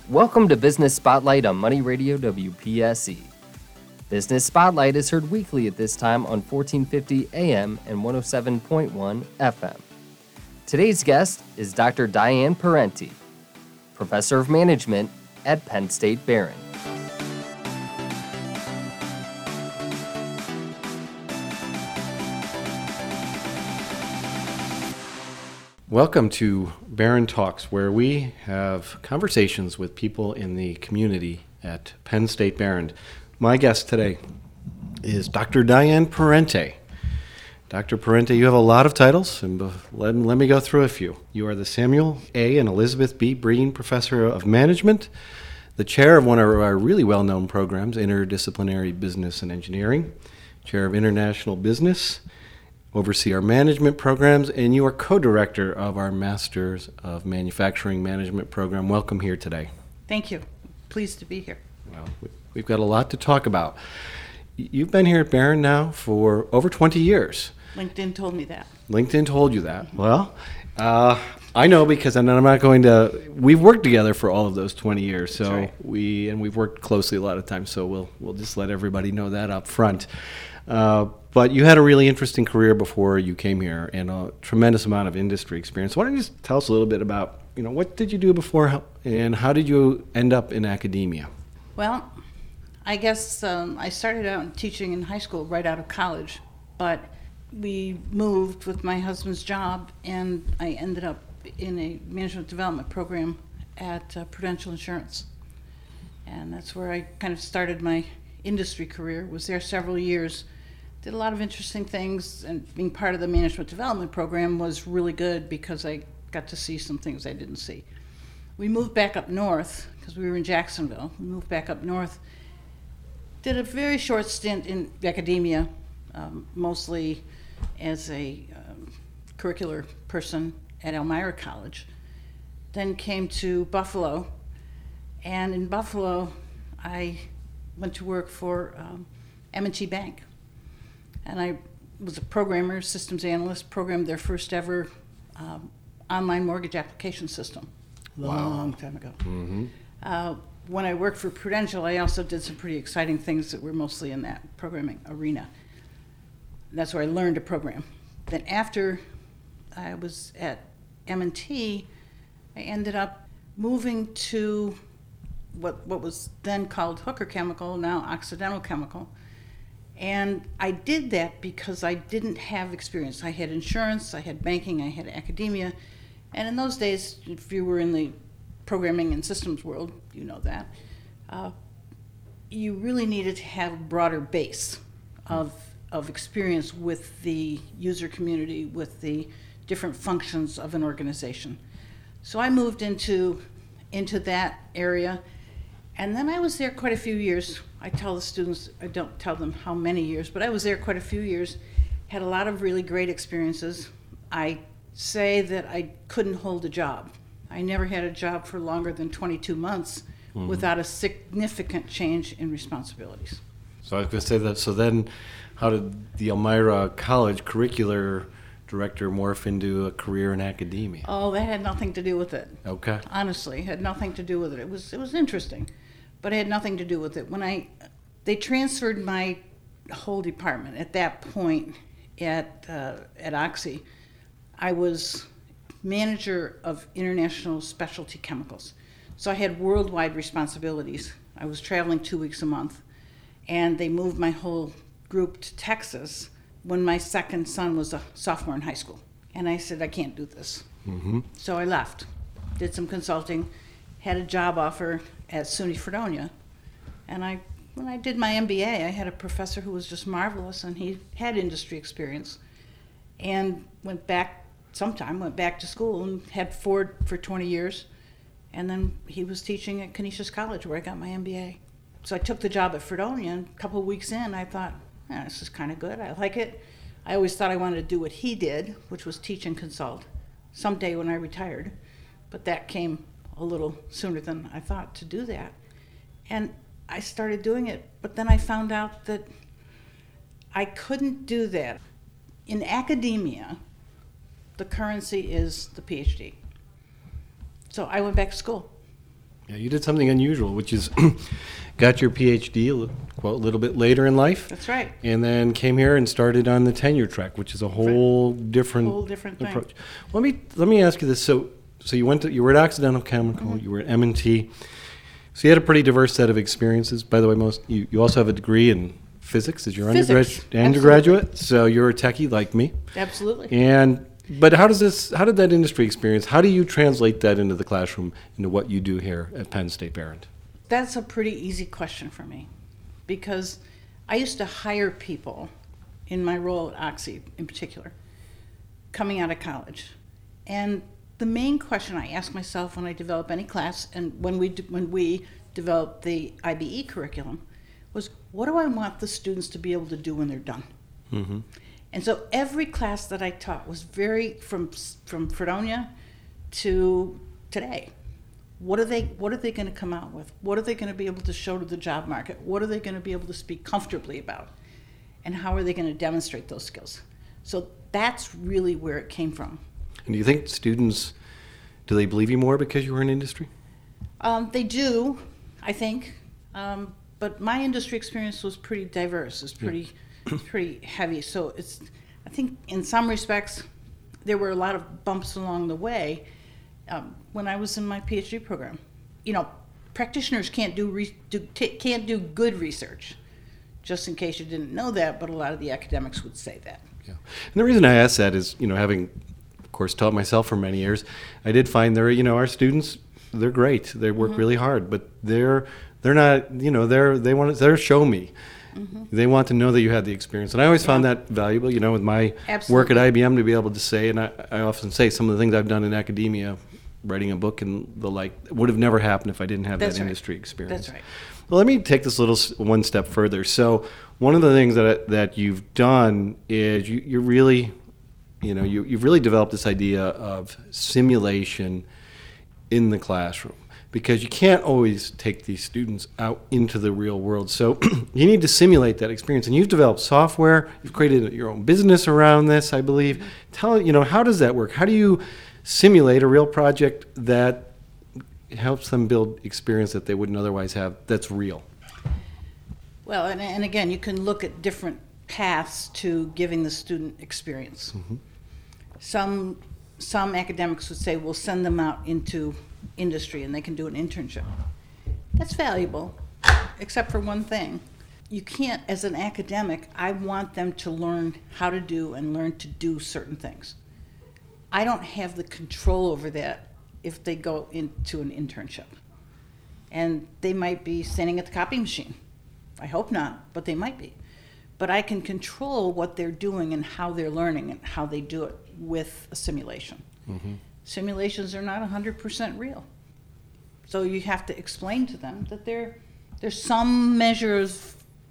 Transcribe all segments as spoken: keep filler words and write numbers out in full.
Welcome to Business Spotlight on Money Radio W P S E. Business Spotlight is heard weekly at this time on fourteen fifty A M and one oh seven point one F M. Today's guest is Doctor Diane Parenti, Professor of Management at Penn State Behrend. Welcome to Behrend Talks, where we have conversations with people in the community at Penn State Behrend. My guest today is Doctor Diane Parenti. Doctor Parenti, you have a lot of titles, and let, let me go through a few. You are the Samuel A. and Elizabeth B. Breen Professor of Management, the chair of one of our really well-known programs, Interdisciplinary Business and Engineering, chair of International Business, oversee our management programs, and you are co-director of our Masters of Manufacturing Management program. Welcome here today. Thank you. Pleased to be here. Well, we've got a lot to talk about. You've been here at Behrend now for over twenty years. LinkedIn told me that. LinkedIn told you that. Well, uh, I know because I'm not going to. We've worked together for all of those twenty years, so right. we and we've worked closely a lot of times. So we'll we'll just let everybody know that up front. Uh, but you had a really interesting career before you came here, and a tremendous amount of industry experience. Why don't you just tell us a little bit about, you know, what did you do before, and how did you end up in academia? Well, I guess um, I started out teaching in high school right out of college, but we moved with my husband's job, and I ended up in a management development program at uh, Prudential Insurance. And that's where I kind of started my industry career. Was there several years. Did a lot of interesting things, and being part of the management development program was really good because I got to see some things I didn't see. We moved back up north because we were in Jacksonville. We moved back up north. Did a very short stint in academia, um, mostly as a um, curricular person at Elmira College. Then came to Buffalo, and in Buffalo I went to work for um, M and T Bank. And I was a programmer, systems analyst, programmed their first ever um, online mortgage application system a Wow. long time ago. Mm-hmm. Uh, when I worked for Prudential, I also did some pretty exciting things that were mostly in that programming arena. That's where I learned to program. Then after I was at M and T, I ended up moving to what, what was then called Hooker Chemical, now Occidental Chemical. And I did that because I didn't have experience. I had insurance, I had banking, I had academia. And in those days, if you were in the programming and systems world, you know that, uh, you really needed to have a broader base of, of experience with the user community, with the different functions of an organization. So I moved into, into that area. And then I was there quite a few years. I tell the students, I don't tell them how many years, but I was there quite a few years, had a lot of really great experiences. I say that I couldn't hold a job. I never had a job for longer than twenty-two months mm-hmm. without a significant change in responsibilities. So I was going to say that, so then how did the Elmira College curricular director morph into a career in academia? Oh, that had nothing to do with it. Okay. Honestly, it had nothing to do with it. It was it was interesting, but it had nothing to do with it. When I, they transferred my whole department at that point at uh, at Oxy, I was manager of international specialty chemicals. So I had worldwide responsibilities. I was traveling two weeks a month, and they moved my whole group to Texas when my second son was a sophomore in high school. And I said, I can't do this. Mm-hmm. So I left, did some consulting, had a job offer at SUNY Fredonia. And I, when I did my M B A, I had a professor who was just marvelous, and he had industry experience. And went back sometime, went back to school and had Ford for twenty years. And then he was teaching at Canisius College, where I got my M B A. So I took the job at Fredonia, and a couple of weeks in, I thought, yeah, this is kind of good. I like it. I always thought I wanted to do what he did, which was teach and consult, someday when I retired. But that came a little sooner than I thought to do that. And I started doing it, but then I found out that I couldn't do that. In academia, the currency is the PhD. So I went back to school. Yeah, you did something unusual, which is got your P H D a little, quote, a little bit later in life. That's right. And then came here and started on the tenure track, which is a whole different, Whole different thing. approach. Let me let me ask you this. So so you went to you were at Occidental Chemical, Mm-hmm. you were at M and T. So you had a pretty diverse set of experiences. By the way, most you, you also have a degree in physics as your Physics, undergrad, undergraduate. So you're a techie like me. Absolutely. And but how does this? How did that industry experience? How do you translate that into the classroom, into what you do here at Penn State Behrend? That's a pretty easy question for me, because I used to hire people in my role at Oxy in particular, coming out of college. And the main question I ask myself when I develop any class, and when we de- when we developed the I B E curriculum, was what do I want the students to be able to do when they're done? Mm-hmm. And so every class that I taught was very, from from Fredonia to today. What are they What are they going to come out with? What are they going to be able to show to the job market? What are they going to be able to speak comfortably about? And how are they going to demonstrate those skills? So that's really where it came from. And do you think students, do they believe you more because you were in industry? Um, they do, I think. Um, but my industry experience was pretty diverse. It's pretty, pretty heavy. So it's, I think, in some respects, there were a lot of bumps along the way. Um, when I was in my PhD program, you know, practitioners can't do, re- do t- can't do good research. Just in case you didn't know that, but a lot of the academics would say that. Yeah. And the reason I ask that is, you know, having, of course, taught myself for many years, I did find there, you know, our students, they're great. They work Mm-hmm. really hard, but they're they're not, you know, they're they want to, they're show me. Mm-hmm. They want to know that you had the experience, and I always found Yeah. that valuable. You know, with my Absolutely. work at I B M, to be able to say, and I, I often say some of the things I've done in academia, writing a book and the like, would have never happened if I didn't have That's that right. industry experience. That's right. Well, let me take this little s- one step further. So, one of the things that that you've done is you you really, you know, you you've really developed this idea of simulation in the classroom, because you can't always take these students out into the real world. So you need to simulate that experience. And you've developed software. You've created your own business around this, I believe. Tell you know how does that work? How do you simulate a real project that helps them build experience that they wouldn't otherwise have, that's real? Well, and, and again, you can look at different paths to giving the student experience. Some some academics would say, we'll send them out into industry and they can do an internship. That's valuable, except for one thing. You can't, as an academic, I want them to learn how to do and learn to do certain things. I don't have the control over that if they go into an internship. And they might be standing at the copy machine. I hope not, but they might be. But I can control what they're doing and how they're learning and how they do it with a simulation. Mm-hmm. Simulations are not one hundred percent real. So you have to explain to them that there, there's some measure of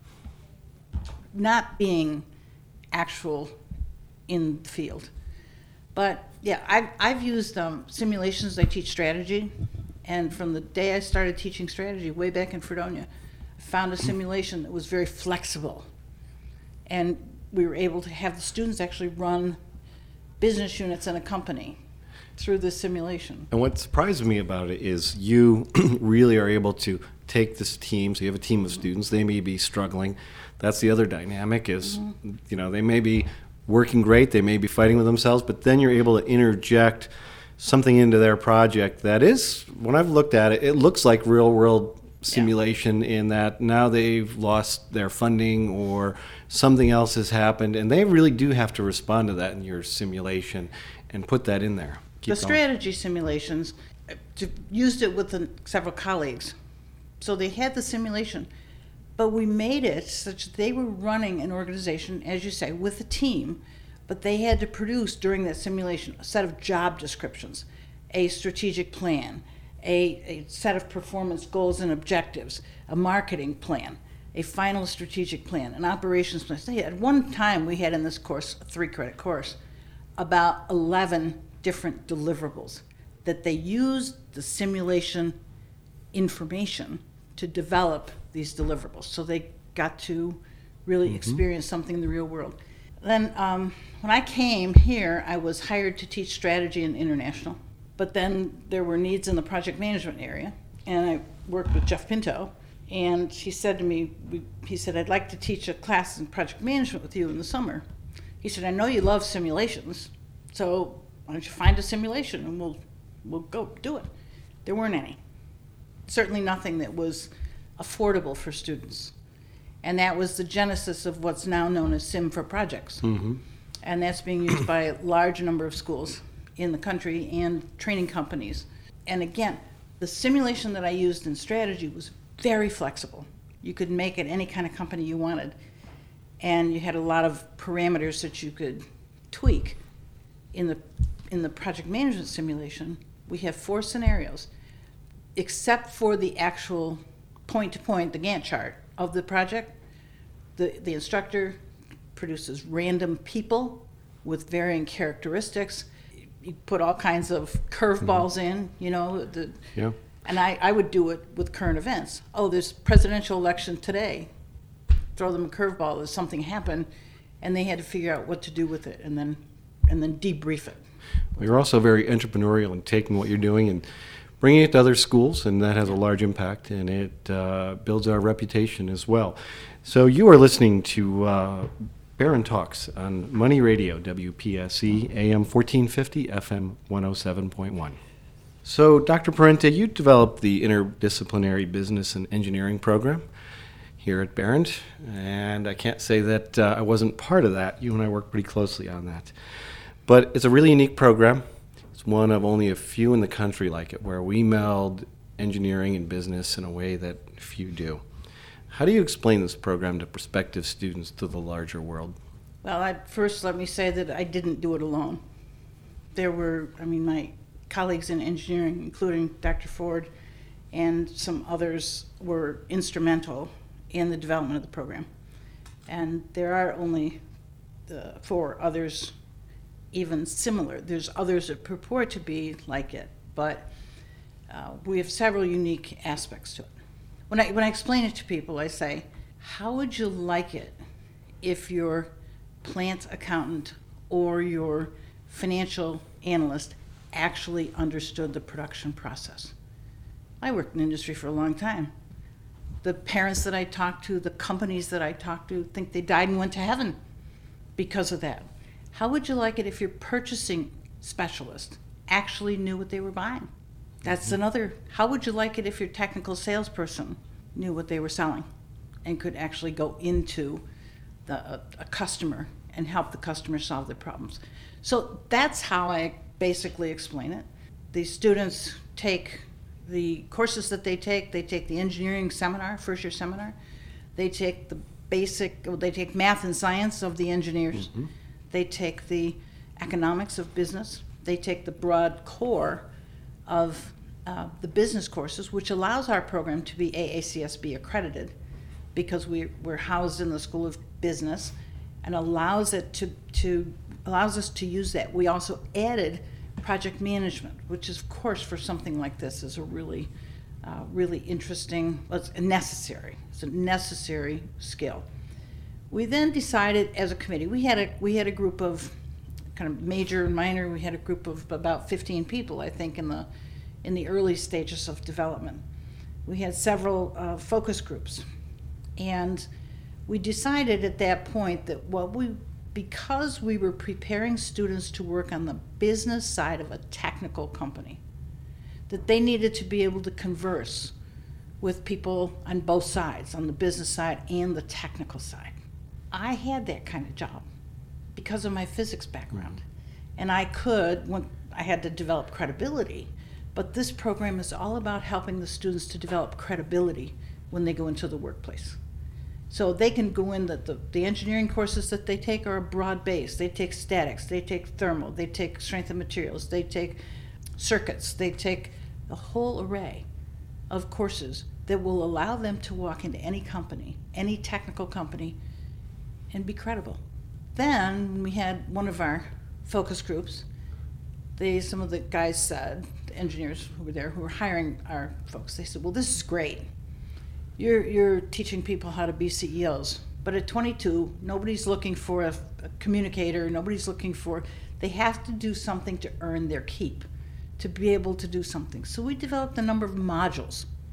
not being actual in the field. But yeah, I've, I've used um, simulations. I teach strategy. And from the day I started teaching strategy, way back in Fredonia, I found a simulation that was very flexible. And we were able to have the students actually run business units in a company through this simulation. And what surprised me about it is you really are able to take this team. So you have a team of students. They may be struggling. That's the other dynamic is, mm-hmm. you know, they may be working great. They may be fighting with themselves. But then you're able to interject something into their project that is, when I've looked at it, it looks like real world simulation yeah. in that now they've lost their funding or something else has happened. And they really do have to respond to that in your simulation and put that in there. Keep the going. Strategy simulations, uh, used it with the, several colleagues. So they had the simulation, but we made it such that they were running an organization, as you say, with a team, but they had to produce during that simulation a set of job descriptions, a strategic plan, a, a set of performance goals and objectives, a marketing plan, a final strategic plan, an operations plan. So at one time we had in this course, a three-credit course, about eleven different deliverables that they used the simulation information to develop these deliverables. So they got to really mm-hmm. experience something in the real world. Then um, when I came here, I was hired to teach strategy and international, but then there were needs in the project management area. and I worked with Jeff Pinto, and he said to me, we, he said, I'd like to teach a class in project management with you in the summer. He said, I know you love simulations, so why don't you find a simulation and we'll we'll go do it. There weren't any. Certainly nothing that was affordable for students. And that was the genesis of what's now known as Sim for Projects. Mm-hmm. And that's being used by a large number of schools in the country and training companies. And again, the simulation that I used in strategy was very flexible. You could make it any kind of company you wanted. And you had a lot of parameters that you could tweak. In the in the project management simulation, we have four scenarios, except for the actual point-to-point, the Gantt chart of the project. The, the instructor produces random people with varying characteristics. You put all kinds of curveballs mm-hmm. in, you know. The, yeah. And I, I would do it with current events. Oh, there's presidential election today. Throw them a curveball as something happened, and they had to figure out what to do with it, and then and then debrief it. Well, you're also very entrepreneurial in taking what you're doing and bringing it to other schools, and that has a large impact, and it uh, builds our reputation as well. So you are listening to uh, Barron Talks on Money Radio, W P S E, A M fourteen fifty, F M one oh seven point one. So, Doctor Parente, you developed the Interdisciplinary Business and Engineering program here at Barron, and I can't say that uh, I wasn't part of that. You and I worked pretty closely on that. But it's a really unique program. It's one of only a few in the country like it, where we meld engineering and business in a way that few do. How do you explain this program to prospective students to the larger world? Well, I, first let me say that I didn't do it alone. There were, I mean, my colleagues in engineering, including Doctor Ford and some others, were instrumental in the development of the program. And there are only the four others even similar. There's others that purport to be like it, but uh, we have several unique aspects to it. When I when I explain it to people, I say, how would you like it if your plant accountant or your financial analyst actually understood the production process? I worked in industry for a long time. The parents that I talk to, the companies that I talk to, think they died and went to heaven because of that. How would you like it if your purchasing specialist actually knew what they were buying? That's another. How would you like it if your technical salesperson knew what they were selling and could actually go into the, a, a customer and help the customer solve their problems? So that's how I basically explain it. The students take the courses that they take. They take the engineering seminar, first year seminar. They take the basic, well, they take math and science of the engineers. Mm-hmm. They take the economics of business. They take the broad core of uh, the business courses, which allows our program to be A A C S B accredited because we, we're housed in the School of Business, and allows it to, to allows us to use that. We also added project management, which is, of course, for something like this is a really, uh, really interesting, well, it's necessary. It's a necessary skill. We then decided as a committee, we had a we had a group of kind of major and minor, we had a group of about fifteen people, I think, in the in the early stages of development. We had several uh, focus groups. And we decided at that point that what we, because we were preparing students to work on the business side of a technical company, that they needed to be able to converse with people on both sides, on the business side and the technical side. I had that kind of job because of my physics background. And I could, when I had to develop credibility, but this program is all about helping the students to develop credibility when they go into the workplace. So they can go in, the, the, the engineering courses that they take are broad based. They take statics, they take thermal, they take strength of materials, they take circuits, they take a whole array of courses that will allow them to walk into any company, any technical company, and be credible. Then we had one of our focus groups. They, some of the guys said, the engineers who were there, who were hiring our folks, they said, well, this is great. You're, you're teaching people how to be C E Os. But at twenty-two, nobody's looking for a, a communicator. Nobody's looking for, they have to do something to earn their keep, to be able to do something. So we developed a number of modules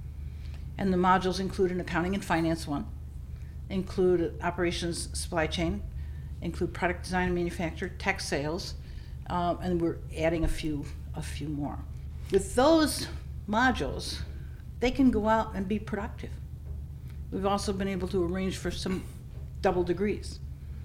And the modules include an accounting and finance one, include operations supply chain, include product design and manufacture, tech sales, um, and we're adding a few, a few more. With those modules, they can go out and be productive. We've also been able to arrange for some double degrees.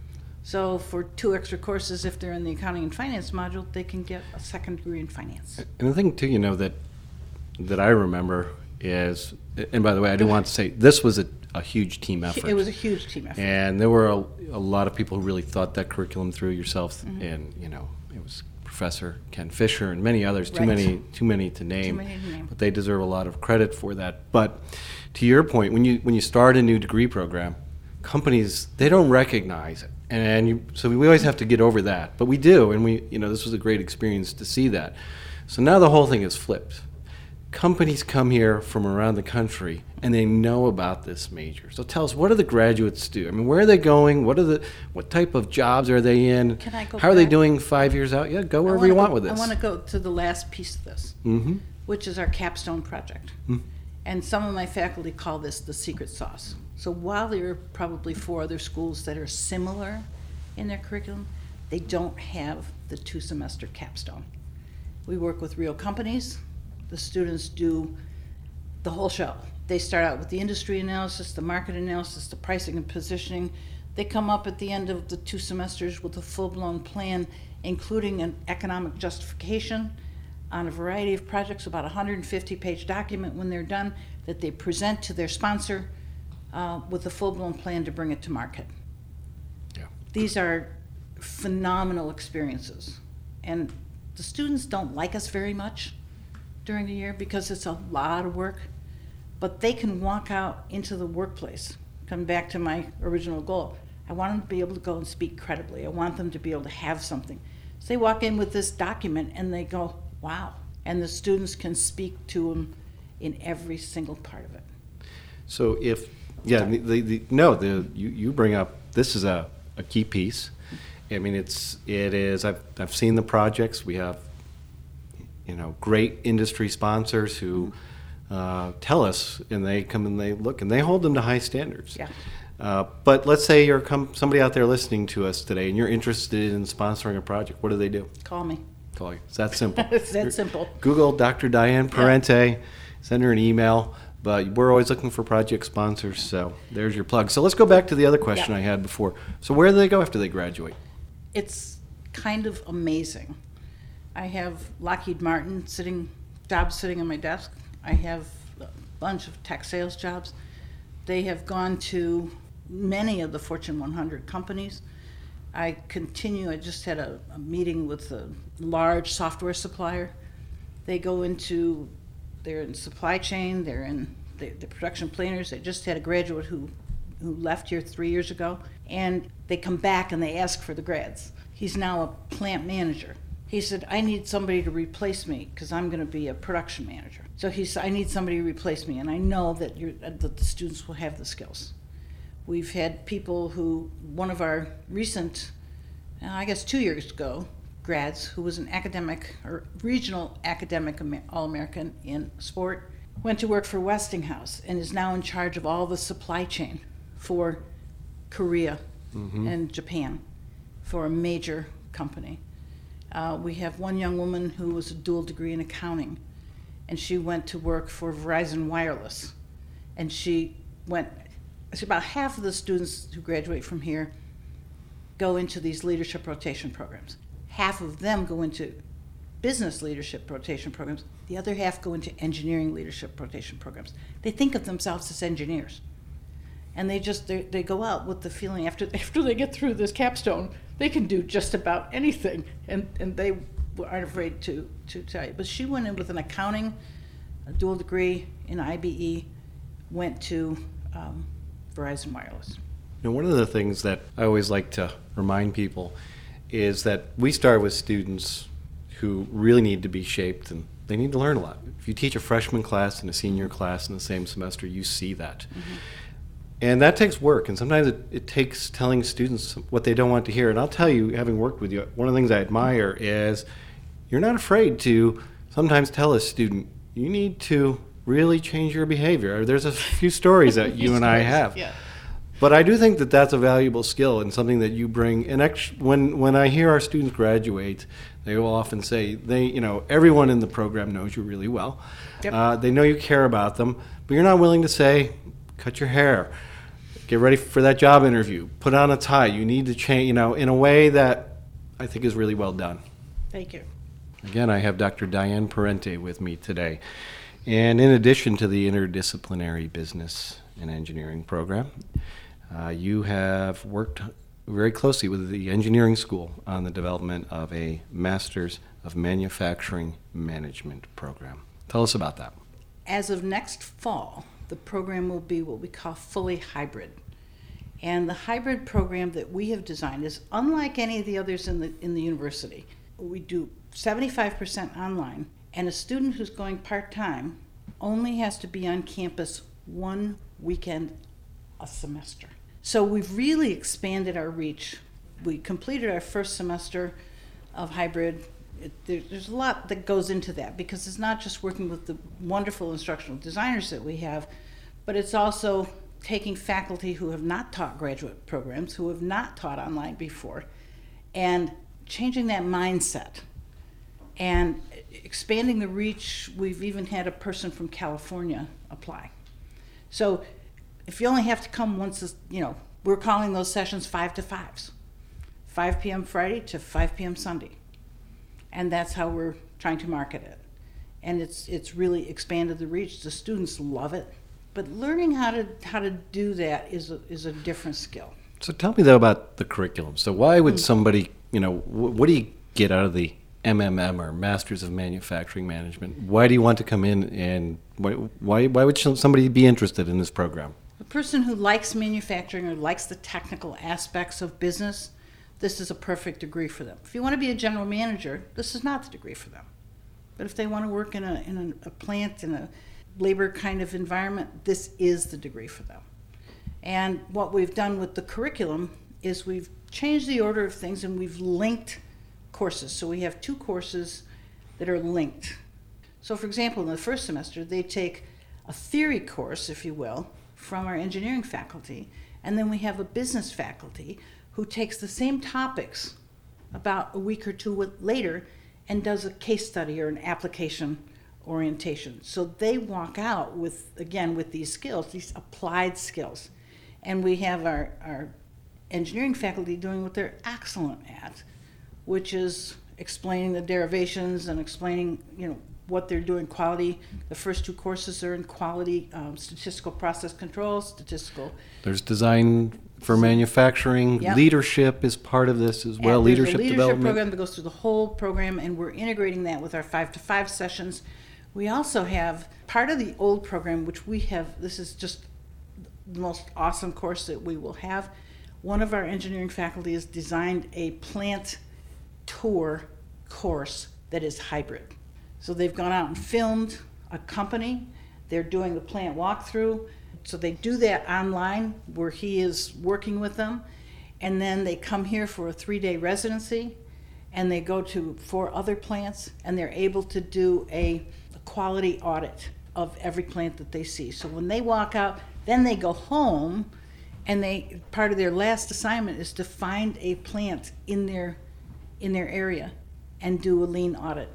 So for two extra courses, if they're in the accounting and finance module, they can get a second degree in finance. And the thing too, you know, that that I remember is, and by the way, I do want to say this was a, a huge team effort. It was a huge team effort. And there were a, a lot of people who really thought that curriculum through, yourself, Mm-hmm. and you know, it was Professor Ken Fisher and many others. Too Right. many, too many to name. Too many to name. But they deserve a lot of credit for that. But to your point, when you when you start a new degree program, companies, they don't recognize it, and you, so we always have to get over that. But we do, and we, you know, this was a great experience to see that. So now the whole thing is flipped. Companies come here from around the country, and they know about this major. So tell us, what do the graduates do? I mean, where are they going? What are the, what type of jobs are they in? Can I go How are they back? doing five years out? Yeah, go I wherever wanna you want go- with this. I want to go to the last piece of this, Mm-hmm. which is our capstone project. Mm. And some of my faculty call this the secret sauce. So while there are probably four other schools that are similar in their curriculum, they don't have the two-semester capstone. We work with real companies. The students do the whole show. They start out with the industry analysis, the market analysis, the pricing and positioning. They come up at the end of the two semesters with a full-blown plan, including an economic justification on a variety of projects, about a one hundred fifty page document when they're done, that they present to their sponsor uh, with a full-blown plan to bring it to market. Yeah. These are phenomenal experiences. And the students don't like us very much during the year because it's a lot of work, but they can walk out into the workplace. Come back to my original goal. I want them to be able to go and speak credibly. I want them to be able to have something. So they walk in with this document and they go, wow. And the students can speak to them in every single part of it. So if, yeah, the, the, the, no, the you, you bring up, this is a, a key piece. I mean, it's, it is, I've, I've seen the projects. We have, you know, great industry sponsors who uh, tell us, and they come and they look, and they hold them to high standards. Yeah. Uh, but let's say you're com- somebody out there listening to us today, and you're interested in sponsoring a project. What do they do? Call me. Call you. It's that simple. It's that You're- simple. Google Doctor Diane Parente, send her an email. But we're always looking for project sponsors, so there's your plug. So let's go back to the other question Yeah. I had before. So where do they go after they graduate? It's kind of amazing. I have Lockheed Martin sitting, jobs sitting on my desk. I have a bunch of tech sales jobs. They have gone to many of the Fortune one hundred companies. I continue, I just had a, a meeting with a large software supplier. They go into, they're in supply chain, they're in the, the production planners. I just had a graduate who, who left here three years ago, and they come back and they ask for the grads. He's now a plant manager. He said, I need somebody to replace me because I'm going to be a production manager. So he said, I need somebody to replace me, and I know that, you're, that the students will have the skills. We've had people who, one of our recent, uh, I guess two years ago, grads, who was an academic or regional academic Amer- All-American in sport, went to work for Westinghouse and is now in charge of all the supply chain for Korea Mm-hmm. and Japan for a major company. Uh, we have one young woman who was a dual degree in accounting, and she went to work for Verizon Wireless. And she went, it's about half of the students who graduate from here go into these leadership rotation programs. Half of them go into business leadership rotation programs. The other half go into engineering leadership rotation programs. They think of themselves as engineers. And they just, they, they go out with the feeling after after they get through this capstone, they can do just about anything. And, and they aren't afraid to, to tell you. But she went in with an accounting, a dual degree in I B E, went to um, Verizon Wireless. Now, one of the things that I always like to remind people is that we start with students who really need to be shaped, and they need to learn a lot. If you teach a freshman class and a senior class in the same semester, you see that. Mm-hmm. And that takes work, and sometimes it, it takes telling students what they don't want to hear. And I'll tell you, having worked with you, one of the things I admire is you're not afraid to sometimes tell a student, you need to really change your behavior. There's a few stories that you and I have. Yeah. But I do think that that's a valuable skill and something that you bring. And ex- when when I hear our students graduate, they will often say, they, you know, everyone in the program knows you really well. Yep. Uh, they know you care about them, but you're not willing to say, cut your hair, get ready for that job interview, put on a tie. You need to change, you know, in a way that I think is really well done. Thank you. Again, I have Doctor Diane Parente with me today. And in addition to the interdisciplinary business and engineering program, uh, you have worked very closely with the engineering school on the development of a Masters of Manufacturing Management program. Tell us about that. As of next fall, the program will be what we call fully hybrid. And the hybrid program that we have designed is unlike any of the others in the in the university. We do seventy-five percent online, and a student who's going part-time only has to be on campus one weekend a semester. So we've really expanded our reach. We completed our first semester of hybrid. It, there, there's a lot that goes into that, because it's not just working with the wonderful instructional designers that we have, but it's also taking faculty who have not taught graduate programs, who have not taught online before, and changing that mindset and expanding the reach. We've even had a person from California apply. So if you only have to come once, a- you know, we're calling those sessions five to fives, five p.m. Friday to five p.m. Sunday. And that's how we're trying to market it. And it's it's really expanded the reach. The students love it. But learning how to how to do that is a, is a different skill. So tell me, though, about the curriculum. So why would somebody, you know, wh- what do you get out of the M M M or Masters of Manufacturing Management? Why do you want to come in, and why why, why would somebody be interested in this program? A person who likes manufacturing or likes the technical aspects of business, this is a perfect degree for them. If you want to be a general manager, this is not the degree for them. But if they want to work in a in a, a plant, in a labor kind of environment, this is the degree for them. And what we've done with the curriculum is we've changed the order of things, and we've linked courses. So we have two courses that are linked. So for example, in the first semester, they take a theory course, if you will, from our engineering faculty, and then we have a business faculty who takes the same topics about a week or two later and does a case study or an application orientation. So they walk out with, again, with these skills, these applied skills. And we have our, our engineering faculty doing what they're excellent at, which is explaining the derivations and explaining, you know, what they're doing quality. The first two courses are in quality, um, statistical process control, statistical. There's design for manufacturing. Yep. Leadership is part of this as well. And there's Leadership, a leadership development. program that goes through the whole program, and we're integrating that with our five to five sessions. We also have part of the old program, which we have, this is just the most awesome course that we will have. One of our engineering faculty has designed a plant tour course that is hybrid. So they've gone out and filmed a company. They're doing the plant walkthrough. So they do that online where he is working with them. And then they come here for a three-day residency, and they go to four other plants, and they're able to do a, a quality audit of every plant that they see. So when they walk out, then they go home, and they part of their last assignment is to find a plant in their in their area and do a lean audit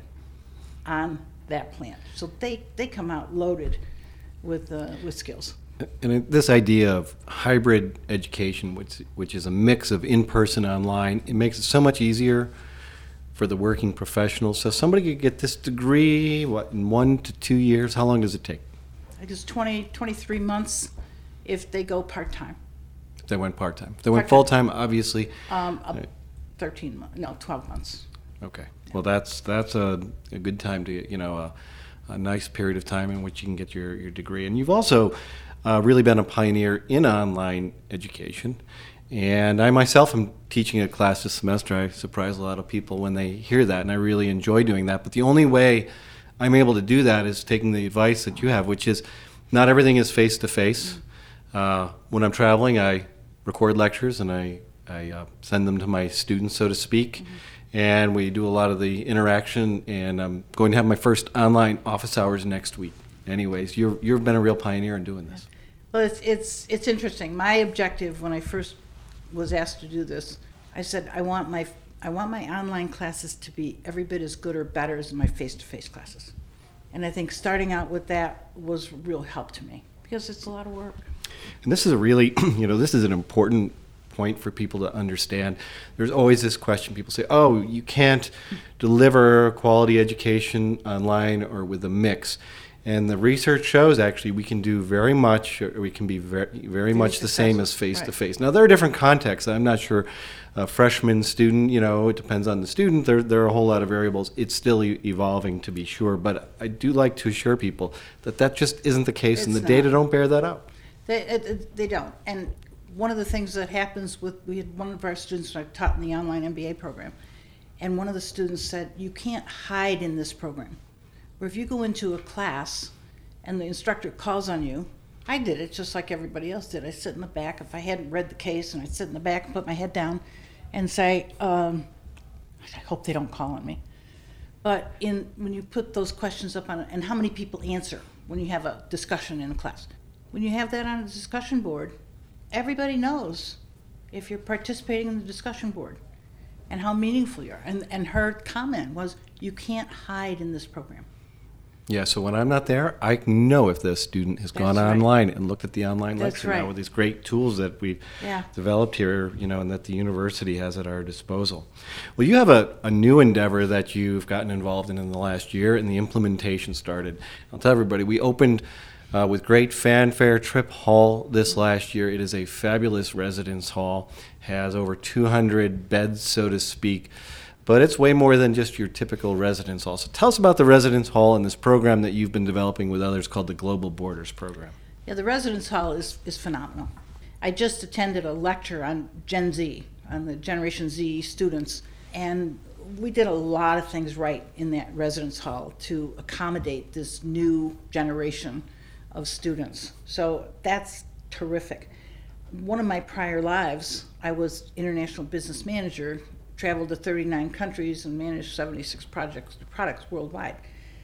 on that plant. So they, they come out loaded with uh, with skills. And this idea of hybrid education, which which is a mix of in-person, online, it makes it so much easier for the working professionals. So somebody could get this degree, what, in one to two years? How long does it take? I guess twenty, twenty-three months if they go part-time. If they went part-time. If they went Part-time. full-time, obviously. Um, uh, Right. thirteen months, no, twelve months. Okay. Well, that's that's a, a good time to, you know, a, a nice period of time in which you can get your, your degree. And you've also uh, really been a pioneer in online education. And I myself am teaching a class this semester. I surprise a lot of people when they hear that, and I really enjoy doing that. But the only way I'm able to do that is taking the advice that you have, which is not everything is face-to-face. Uh, when I'm traveling, I record lectures, and I, I uh, send them to my students, so to speak. Mm-hmm. And we do a lot of the interaction, and I'm going to have my first online office hours next week. anyways. You're, you've been a real pioneer in doing this. Well, it's, it's, it's interesting. My objective when I first was asked to do this, I said, I want my, I want my online classes to be every bit as good or better as my face-to-face classes. And I think starting out with that was a real help to me because it's a lot of work. And this is a really, you know, this is an important point for people to understand. There's always this question. People say, oh, you can't deliver quality education online or with a mix. And the research shows actually we can do very much, or we can be very, very much the same as face-to-face. Now, there are different contexts. I'm not sure a freshman student, you know, it depends on the student. There, there are a whole lot of variables. It's still e- evolving, to be sure. But I do like to assure people that that just isn't the case, It's and the not. data don't bear that out. They, it, it- they don't. And one of the things that happens with, we had one of our students I taught in the online M B A program, and one of the students said, you can't hide in this program. Where if you go into a class and the instructor calls on you, I did it just like everybody else did. I sit in the back. If I hadn't read the case, and I'd sit in the back and put my head down and say, um, I hope they don't call on me. But in when you put those questions up on it, and how many people answer when you have a discussion in a class, when you have that on a discussion board, everybody knows if you're participating in the discussion board and how meaningful you are. And, and her comment was, you can't hide in this program. Yeah, so when I'm not there, I know if the student has gone That's right. online and looked at the online That's lecture right. now with these great tools that we've Yeah. developed here, you know, and that the university has at our disposal. Well, you have a, a new endeavor that you've gotten involved in in the last year, and the implementation started. I'll tell everybody, we opened uh, with great fanfare Tripp Hall this last year. It is a fabulous residence hall, has over two hundred beds, so to speak. But it's way more than just your typical residence hall. So tell us about the residence hall and this program that you've been developing with others called the Global Borders Program. Yeah, the residence hall is, is phenomenal. I just attended a lecture on Gen Z, on the Generation Z students, and we did a lot of things right in that residence hall to accommodate this new generation of students. So that's terrific. One of my prior lives, I was international business manager, traveled to thirty-nine countries and managed seventy-six projects, products worldwide.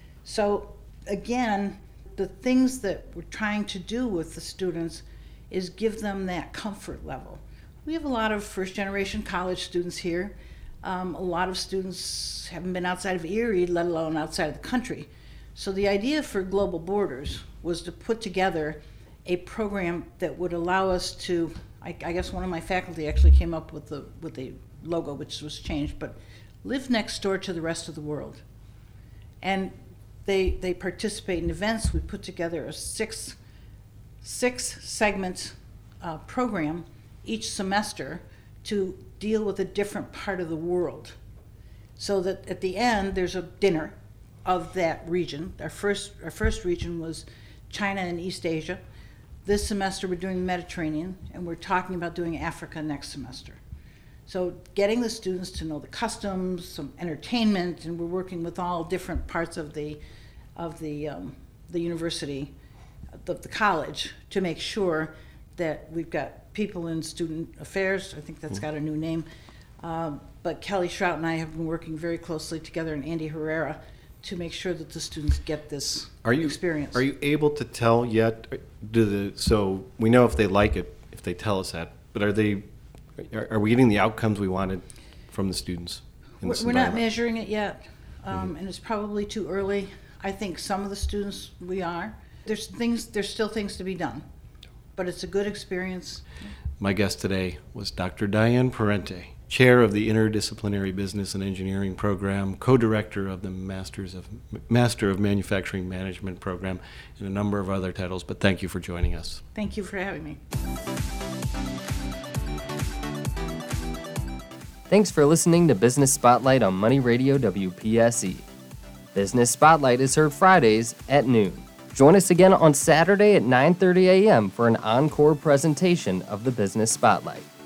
So again, the things that we're trying to do with the students is give them that comfort level. We have a lot of first-generation college students here. Um, a lot of students haven't been outside of Erie, let alone outside of the country. So the idea for Global Borders was to put together a program that would allow us to, I, I guess one of my faculty actually came up with the with the logo, which was changed, but live next door to the rest of the world. And they they participate in events. We put together a six six segment uh, program each semester to deal with a different part of the world, so that at the end there's a dinner of that region. Our first our first region was China and East Asia. This semester we're doing the Mediterranean, and we're talking about doing Africa next semester. So getting the students to know the customs, some entertainment, and we're working with all different parts of the of the um, the university, the, the college, to make sure that we've got people in student affairs. I think that's got a new name. Um, but Kelly Shrout and I have been working very closely together, and Andy Herrera, to make sure that the students get this Are you experience. Are you able to tell yet? Do the so we know if they like it if they tell us that, but are they? Are, are we getting the outcomes we wanted from the students? In We're this we're not environment? measuring it yet, um, Mm-hmm. and it's probably too early. I think some of the students we are. There's things. There's still things to be done, but it's a good experience. My guest today was Doctor Diane Parente, chair of the Interdisciplinary Business and Engineering Program, co-director of the Masters of Master of Manufacturing Management Program, and a number of other titles. But thank you for joining us. Thank you for having me. Thanks for listening to Business Spotlight on Money Radio W P S E. Business Spotlight is heard Fridays at noon. Join us again on Saturday at nine thirty a.m. for an encore presentation of the Business Spotlight.